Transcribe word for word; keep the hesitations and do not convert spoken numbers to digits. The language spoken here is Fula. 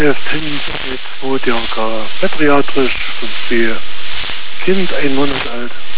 Er ist zwei Jahre pädiatrisch und wir Kind ein Monat alt.